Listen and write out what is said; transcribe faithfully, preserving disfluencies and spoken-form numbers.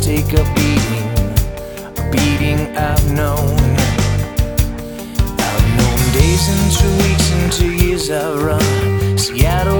take a beating, a beating I've known. I've known days into weeks, into years I've run. Seattle